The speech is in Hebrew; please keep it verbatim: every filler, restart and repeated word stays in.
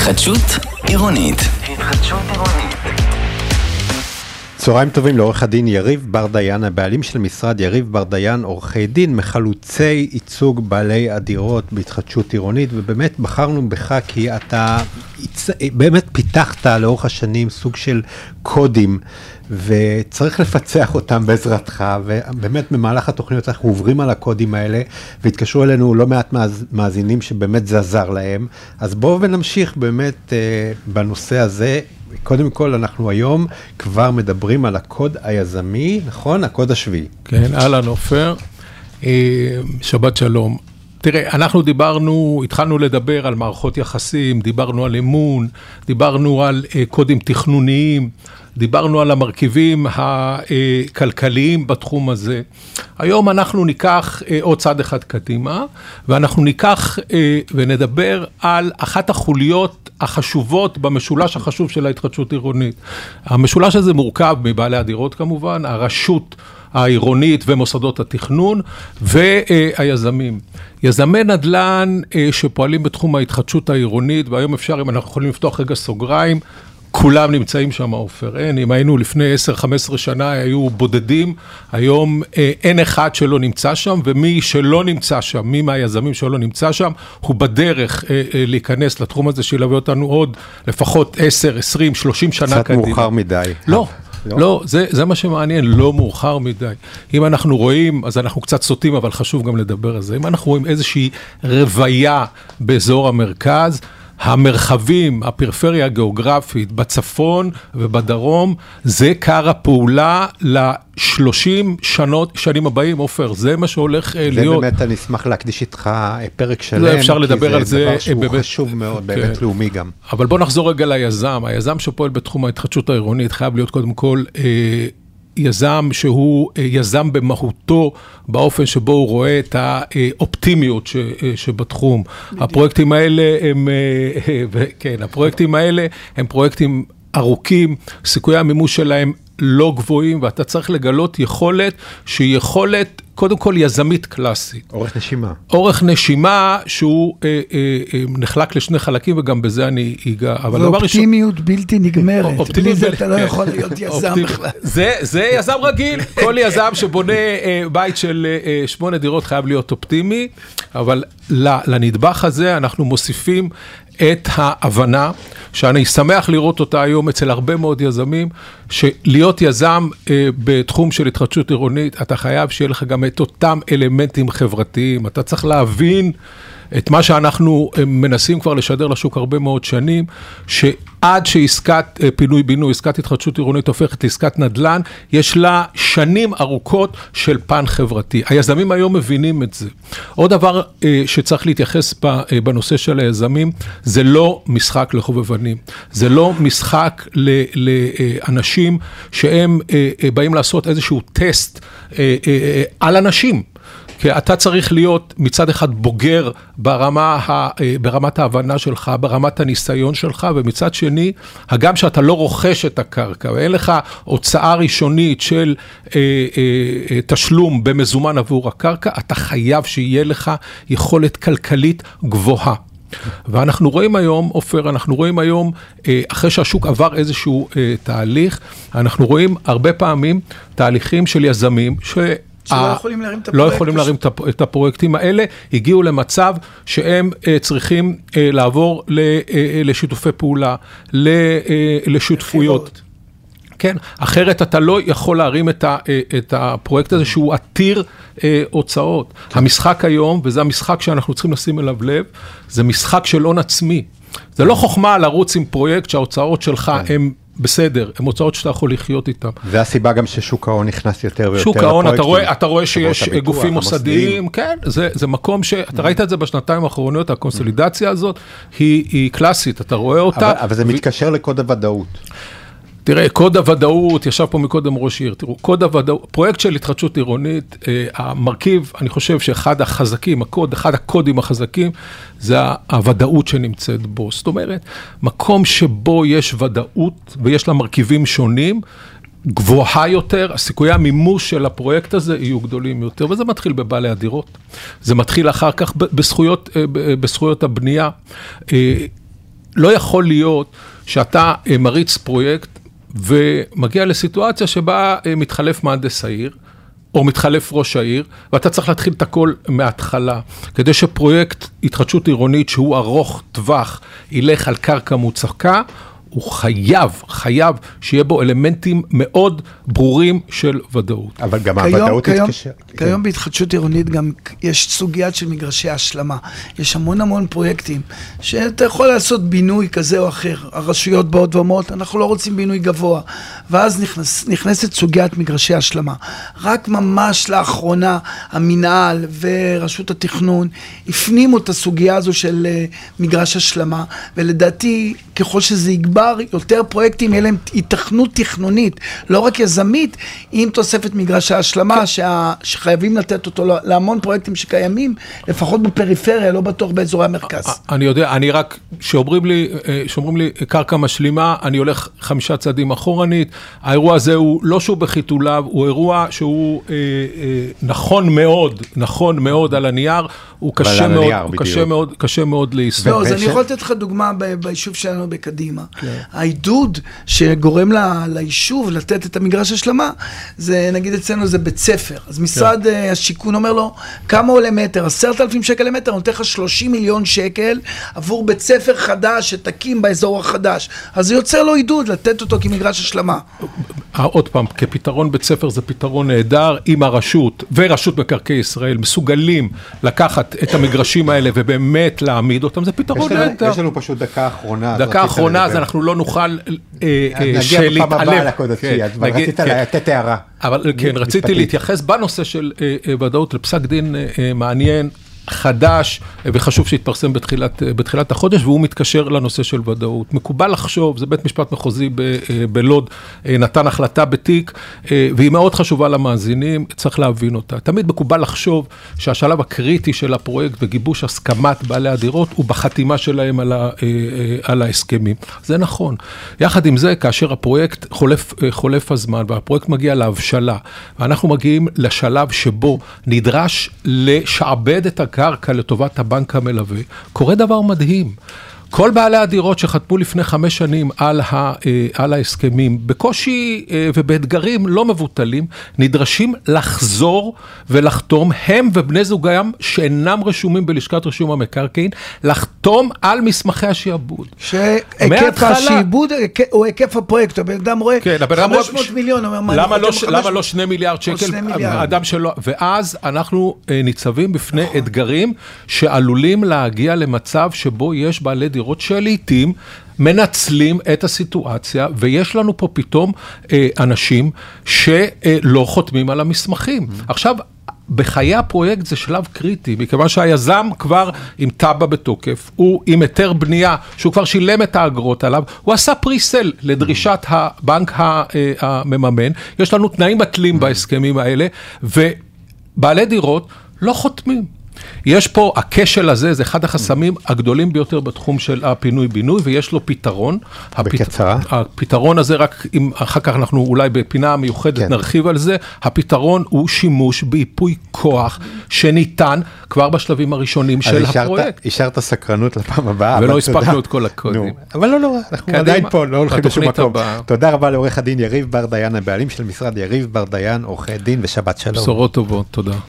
התחדשות עירונית. התחדשות עירונית. צהריים טובים לעורך הדין יריב ברדיין, הבעלים של משרד יריב ברדיין, עורכי דין, מחלוצי ייצוג בעלי הדירות בהתחדשות עירונית, ובאמת בחרנו בך כי אתה באמת פיתחת לאורך השנים סוג של קודים, וצריך לפצח אותם בעזרתך, ובאמת במהלך התוכניות אנחנו עוברים על הקודים האלה, והתקשרו אלינו לא מעט מאזינים שבאמת זה עזר להם, אז בואו ונמשיך באמת בנושא הזה. קודם כל, אנחנו היום כבר מדברים על הקוד היזמי, נכון? הקוד השביעי. כן, אהלן עופר, שבת שלום. תראה, אנחנו דיברנו, התחלנו לדבר על מערכות יחסים, דיברנו על אמון, דיברנו על קודים תכנוניים, דיברנו על המרכיבים הכלכליים בתחום הזה. היום אנחנו ניקח עוד צעד אחד קדימה, ואנחנו ניקח ונדבר על אחת החוליות החשובות במשולש החשוב של ההתחדשות עירונית. המשולש הזה מורכב מבעלי הדירות כמובן, הרשות העירונית ומוסדות התכנון והיזמים. יזמי נדל"ן שפועלים בתחום ההתחדשות העירונית, והיום אפשר, אם אנחנו יכולים לפתוח רגע סוגריים, כולם נמצאים שם, עופר. אין, אם היינו לפני עשר חמש עשרה שנה, היו בודדים, היום אין אחד שלא נמצא שם, ומי שלא נמצא שם, מי מהיזמים שלא נמצא שם, הוא בדרך להיכנס לתחום הזה, שילווה אותנו עוד לפחות עשר, עשרים, שלושים שנה קדימה. קצת מאוחר מדי. לא. לא, לא זה, זה מה שמעניין, לא מאוחר מדי. אם אנחנו רואים, אז אנחנו קצת סוטים, אבל חשוב גם לדבר על זה. אם אנחנו רואים איזושהי רוויה באזור המרכז, המרחבים, הפריפריה הגיאוגרפית בצפון ובדרום, זה קר הפעולה ל-שלושים שנות, שנים הבאים, עופר, זה מה שהולך זה להיות. זה באמת, אני אשמח להקדיש איתך פרק שלם, זה אפשר לדבר על זה, זה. דבר שהוא באמת, חשוב מאוד, באמת כן. לאומי גם. אבל בוא נחזור רגע ליזם. היזם שפועל בתחום ההתחדשות העירונית חייב להיות קודם כל אה, יזם שהוא יזם במהותו, באופן שבו הוא רואה את האופטימיות ש, שבתחום. הפרויקטים האלה הם, כן, הפרויקטים האלה הם פרויקטים ארוכים, סיכויי המימוש שלהם לא גבוהים, ואתה צריך לגלות יכולת שהיא יכולת, קודם כל יזמית קלאסית. אורך נשימה. אורך נשימה שהוא אה, אה, אה, נחלק לשני חלקים, וגם בזה אני אגע. ואופטימיות ראשון... בלתי נגמרת. אופטימיות בלי זה בל... אתה לא כן. יכול להיות יזם אופטימ... בכלל. זה, זה יזם רגיל. כל יזם שבונה אה, בית של אה, שמונה דירות חייב להיות אופטימי, אבל לנדבך הזה אנחנו מוסיפים את ההבנה, שאני שמח לראות אותה היום אצל הרבה מאוד יזמים, שלהיות יזם אה, בתחום של התחדשות עירונית, אתה חייב שיהיה לך גם את אותם אלמנטים חברתיים, אתה צריך להבין את מה שאנחנו מנסים כבר לשדר לשוק הרבה מאוד שנים, שעד שעסקת פינוי בינוי, עסקת התחדשות עירונית הופכת לעסקת נדל"ן, יש לה שנים ארוכות של פן חברתי. היזמים היום מבינים את זה. עוד דבר שצריך להתייחס בנושא של היזמים, זה לא משחק לחובבנים. זה לא משחק לאנשים שהם באים לעשות איזשהו טסט על אנשים. כי אתה צריך להיות מצד אחד בוגר ברמה, ברמת ההבנה שלך, ברמת הניסיון שלך, ומצד שני, הגם שאתה לא רוכש את הקרקע, ואין לך הוצאה ראשונית של אה, אה, תשלום במזומן עבור הקרקע, אתה חייב שיהיה לך יכולת כלכלית גבוהה. ואנחנו רואים היום, עופר, אנחנו רואים היום, אחרי שהשוק עבר איזשהו תהליך, אנחנו רואים הרבה פעמים תהליכים של יזמים, ש... שלא יכולים להרים את הפרויקט. לא יכולים להרים את הפרויקטים האלה, הגיעו למצב שהם צריכים לעבור לשיתופי פעולה, לשותפויות. כן, אחרת אתה לא יכול להרים את, ה, את הפרויקט הזה שהוא עתיר אה, הוצאות. המשחק היום, וזה המשחק שאנחנו צריכים לשים אליו לב, זה משחק של הון עצמי. זה לא חוכמה לרוץ עם פרויקט שההוצאות שלך הן בסדר, הן הוצאות שאתה יכול לחיות איתן. זה הסיבה גם ששוק ההון נכנס יותר ויותר. שוק ההון, אתה רואה, אתה רואה שיש גופים מוסדיים, כן, זה, זה מקום שאתה ראית את זה בשנתיים האחרונות, הקונסולידציה הזאת היא, היא קלאסית, אתה רואה אותה. אבל, אבל זה מתקשר לקוד הוודאות. תראה, קוד הוודאות, ישב פה מקודם ראש עיר, תראו, קוד הוודאות, פרויקט של התחדשות עירונית, המרכיב, אני חושב שאחד החזקים, הקוד, אחד הקודים החזקים, זה הוודאות שנמצאת בו. זאת אומרת, מקום שבו יש ודאות ויש לה מרכיבים שונים, גבוהה יותר, הסיכויי המימוש של הפרויקט הזה יהיו גדולים יותר, וזה מתחיל בבעלי הדירות. זה מתחיל אחר כך בזכויות, בזכויות הבנייה. לא יכול להיות שאתה מריץ פרויקט, ומגיע לסיטואציה שבה מתחלף מהנדס העיר, או מתחלף ראש העיר, ואתה צריך להתחיל את הכל מההתחלה, כדי שפרויקט התחדשות עירונית שהוא ארוך טווח, ילך על קרקע מוצקה, הוא חייב, חייב שיהיה בו אלמנטים מאוד ברורים של ודאות. אבל גם הוודאות תתקשר. כיום בהתחדשות עירונית גם יש סוגיית של מגרשי השלמה. יש המון המון פרויקטים שאתה יכול לעשות בינוי כזה או אחר. הרשויות באות ואומרות, אנחנו לא רוצים בינוי גבוה. ואז נכנס, נכנסת סוגיית מגרשי השלמה. רק ממש לאחרונה המינהל ורשות התכנון הפנימו את הסוגיה הזו של מגרש השלמה, ולדעתי ככל שזה יגבר, יותר פרויקטים, יהיה להם התכנות תכנונית, לא רק יזמית, עם תוספת מגרש ההשלמה, שה... שחייבים לתת אותו להמון פרויקטים שקיימים, לפחות בפריפריה, לא בטוח באזורי המרכז. אני יודע, אני רק, שאומרים לי, שאומרים לי, קרקע משלימה, אני הולך חמישה צעדים אחורנית, האירוע הזה הוא לא שהוא בחיתוליו, הוא אירוע שהוא אה, אה, נכון מאוד, נכון מאוד על הנייר, הוא קשה מאוד, הוא קשה מאוד, קשה מאוד ליישום. לא, אז אני יכול לתת לך דוגמה ביישוב שלנו בקדימה. העידוד שגורם ליישוב לתת את המגרש השלמה, זה נגיד אצלנו זה בית ספר. אז משרד השיכון אומר לו, כמה עולה מטר? עשרת אלפים שקל למטר, נותן לך שלושים מיליון שקל עבור בית ספר חדש שתקים באזור החדש. אז זה יוצר לו עידוד לתת אותו כמגרש השלמה. עוד פעם, כפתרון בית ספר זה פתרון נהדר, אם הרשות ורשות מקרקעי ישראל מסוגלים לקחת את המגרשים האלה ובאמת להעמיד אותם, זה פתרון נהדר. יש לנו פשוט דקה אחרונה. דקה אחרונה, אז אנחנו לא נוכל נגיע בפעם הבאה לקודציה, רצית לתת הערה. אבל כן, רציתי להתייחס בנושא של ודאות לפסק דין מעניין, חדש, וחשוב שיתפרסם בתחילת, בתחילת החודש, והוא מתקשר לנושא של ודאות. מקובל לחשוב, זה בית משפט מחוזי ב, בלוד, נתן החלטה בתיק, והיא מאוד חשובה למאזינים, צריך להבין אותה. תמיד מקובל לחשוב שהשלב הקריטי של הפרויקט וגיבוש הסכמת בעלי הדירות, הוא בחתימה שלהם על, ה, על ההסכמים. זה נכון. יחד עם זה, כאשר הפרויקט חולף, חולף הזמן, והפרויקט מגיע להבשלה, ואנחנו מגיעים לשלב שבו נדרש לשעבד את הקרקע, קרקע לטובת הבנק המלווה, קורה דבר מדהים. כל בעלי הדירות שחתמו לפני חמש שנים על, ה, על ההסכמים, בקושי ובאתגרים לא מבוטלים, נדרשים לחזור ולחתום, הם ובני זוגם שאינם רשומים בלשכת רישום המקרקעין, לחתום על מסמכי השיעבוד. שהיקף השיעבוד הוא היקף הפרויקט, הבן אדם רואה כן, חמש מאות מיליון, אומר, למה, לא, למה לא שני מיליארד שקל? אדם שלא, ואז אנחנו ניצבים בפני אתגרים שעלולים להגיע למצב שבו יש בעלי דירות שלעיתים מנצלים את הסיטואציה, ויש לנו פה פתאום אה, אנשים שלא חותמים על המסמכים. Mm-hmm. עכשיו, בחיי הפרויקט זה שלב קריטי, מכיוון שהיזם כבר עם טאבה בתוקף, הוא עם היתר בנייה, שהוא כבר שילם את האגרות עליו, הוא עשה פריסל לדרישת הבנק המממן, יש לנו תנאים מתלים בהסכמים האלה, ובעלי דירות לא חותמים. יש פה, הכשל הזה, זה אחד החסמים הגדולים ביותר בתחום של הפינוי-בינוי, ויש לו פתרון. בקצרה. הפתרון הזה, רק אם אחר כך אנחנו אולי בפינה מיוחדת כן. נרחיב על זה, הפתרון הוא שימוש באיפוי כוח, שניתן כבר בשלבים הראשונים של השארת, הפרויקט. השארת סקרנות לפעם הבאה. ולא הספקנו את כל הקודים. נו, אבל לא, לא, אנחנו עדיין פה, לא הולכים לשום מקום. תודה רבה לעורך הדין יריב בר דיין, הבעלים של משרד יריב בר דיין, עורכי דין ושבת שלום. בשורות טובות, תודה.